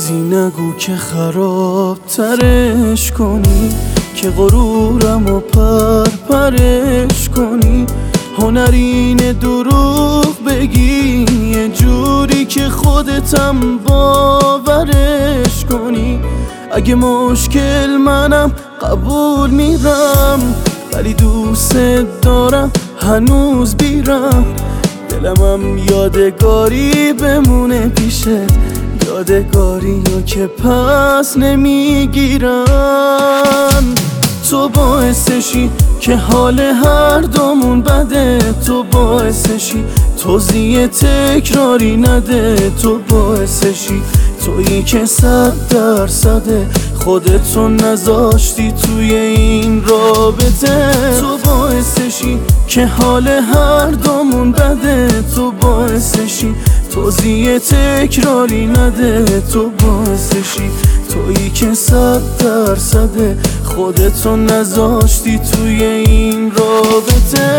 چیزی نگو که خراب ترش کنی، که غرورم و پرپرش کنی. هنرین دروغ بگی یه جوری که خودتم باورش کنی. اگه مشکل منم قبول میرم، ولی دوست دارم هنوز بیرم. دلمم یادگاری بمونه پیشت، یادگاری رو که پس نمیگیرم. تو باعثشی که حال هر دومون بده، تو باعثشی توضیح تکراری نده. تو باعثشی تویی که 100% خودتو نذاشتی توی این رابطه. تو باعثشی که حال هر دومون بده، تو باعثشی توضیح تکراری نده. تو باعثشی تویی که 100% خودتو نذاشتی توی این رابطه.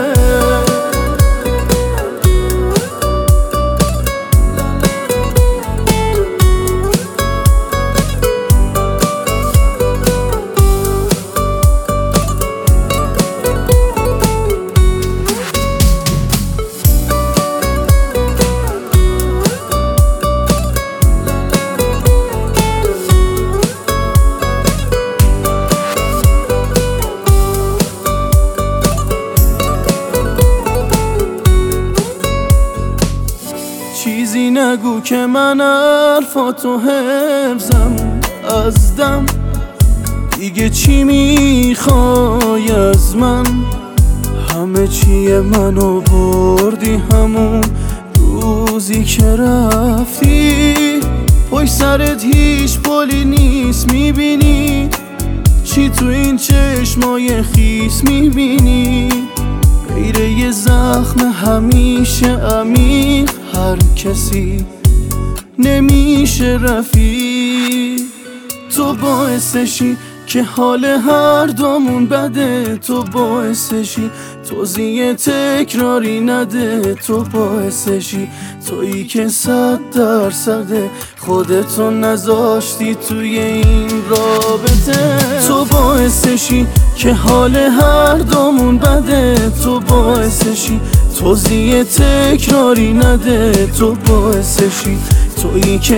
چیزی نگو که من حرفاتو حفظم از دم. دیگه چی میخوای از من؟ همه چیه منو بردی همون روزی که رفتی. پشت سرت هیچ پلی نیست، میبینی چی تو این چشمای خیس میبینی؟ غیر یه زخم همیشه عمیق، هر کسی نمیشه رفیق. تو باعثشی که حال هر دومون بده، تو باعثشی توضیح تکراری نده. تو باعثشی تویی که 100% خودتو نذاشتی توی این رابطه. تو باعثشی که حال هر دومون بده، تو باعثشی توضیح تکراری نده. تو باعثشی تویی که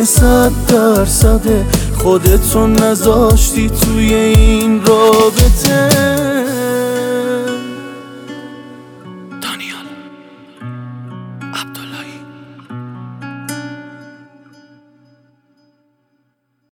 100% خودتو نذاشتی توی این رابطه.